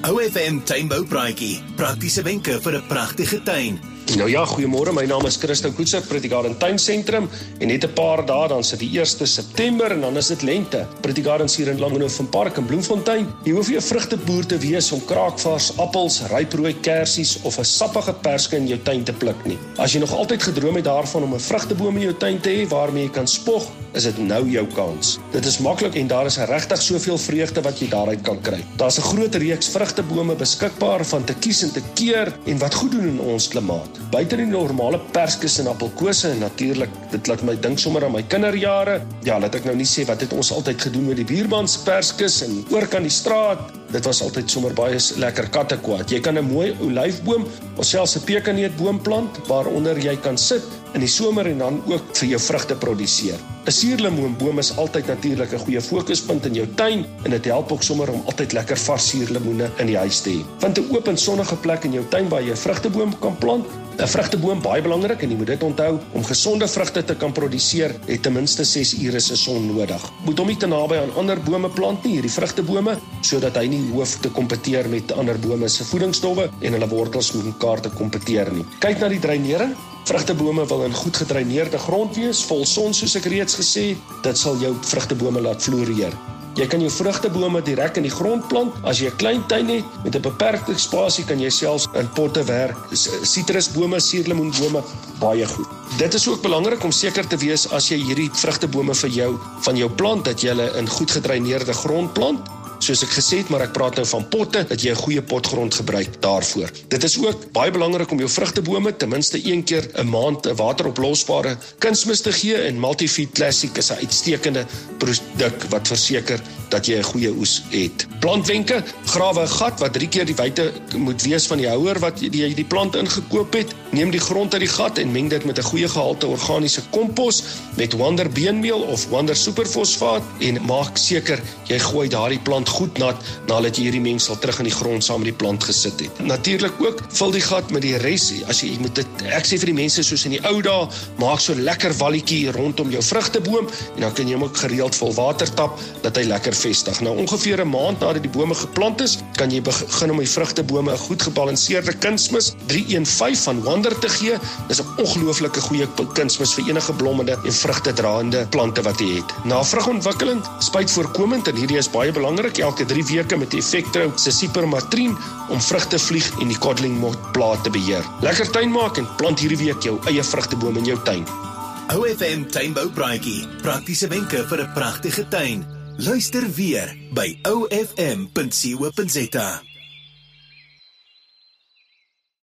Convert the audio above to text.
OFM tuinboupraatjie, praktiese wenke vir 'n pragtige tuin. Nou ja, goeiemôre, my naam is Christo Koetse, Prettygarden Tuinsentrum en net 'n paar dae dan sit die 1 September en dan is dit lente. Prettygardens hier in Langehoven Park in Bloemfontein. Jy hoef nie 'n vrugteboer te wees om kraakvars appels, ryprooi kersies of 'n sappige perske in jou tuin te pluk nie. As jy nog altyd gedroom het daarvan om 'n vrugteboom in jou tuin te hê waarmee jy kan spog, is dit nou jou kans. Dit is maklik en daar is regtig soveel vreugde wat jy daaruit kan kry. Daar's 'n groot reeks vrugtebome beskikbaar van te kies en te keer en wat goed doen in ons klimaat. Buite die normale perskes en appelkose en natuurlik, dit laat my dink sommer aan my kinderjare. Ja, laat ek nou nie sê wat het ons altyd gedoen met die buurman se perskes en oorkant die straat. Dit was altyd sommer baie lekker kattekwaad. Jy kan 'n mooi olyfboom of selfs 'n pekaneetboom plant waaronder jy kan sit in die somer en dan ook vir jou vrugte produseer. 'n Suurlemoenboom is altyd natuurlik 'n goeie fokuspunt in jou tuin en dit help ook sommer om altyd lekker vars suurlemoene in die huis te hê. Vind 'n oop en sonnige plek in jou tuin waar jy 'n vrugteboom kan plant. 'n Vrugteboom baie belangrik en jy moet dit onthou, om gesonde vrugte te kan produseer, het ten minste 6 ure se son nodig. Moet hom nie te naby aan ander bome plant nie, hierdie vrugtebome, sodat hy nie hoef te kompeteer met ander bome se voedingsstowwe en hulle wortels met mekaar te kompeteer nie. Kyk na die dreinering. Vrugtebome wil in goed gedreineerde grond wees, vol son soos ek reeds gesê, dit sal jou vrugtebome laat floreer. Jy kan jou vrugtebome direk in die grond plant. As jy 'n klein tuin het met 'n beperkte spasie, kan jy selfs in potte werk. Sitrusbome, suurlemoenbome, baie goed. Dit is ook belangrik om seker te wees as jy hierdie vrugtebome van jou plant, dat jy hulle in goed gedreineerde grond plant. Soos ek gesê het, maar ek praat nou van potte, dat jy 'n goeie potgrond gebruik daarvoor. Dit is ook baie belangrik om jou vrugtebome ten minste 1 keer 'n maand 'n wateroplosbare kunsmis te gee en Multifeed Classic is 'n uitstekende produk wat verseker dat jy 'n goeie oes het. Plantwenke, grawe 'n gat wat 3 keer die wyte moet wees van die houer wat jy die plant ingekoop het. Neem die grond uit die gat en meng dit met 'n goeie gehalte organiese kompos met Wonder beenmeel of Wonder superfosfaat en maak seker jy gooi daardie plant goed nat nadat jy hierdie mengsel terug in die grond saam met die plant gesit het. Natuurlik ook, vul die gat met die res. As jy moet dit, ek sê vir die mense soos in die ou dae, maak so 'n lekker walletjie rondom jou vrugteboom en dan kan jy hom ook gereeld vol water tap dat hy lekker vestig. Nou ongeveer 'n maand nadat die bome geplant is, kan jy begin om die vrugtebome 'n goed gebalanseerde kunsmis 315 van Wonder te gee. Dis 'n ongelooflike goeie kunsmis vir enige blommende en vrugtedraende plante wat jy het. Na vrugontwikkeling, spuitvoorkomend en hierdie is baie belangrik, elke 3 weke met die Effectro se Cypermatrine om vrugtevlieg en die codling motplaat te beheer. Lekker tuin maak en plant hierdie week jou eie vrugteboom in jou tuin. OFM tuinboupraatjie, praktiese wenke vir 'n pragtige tuin. Luister weer by ofm.co.za.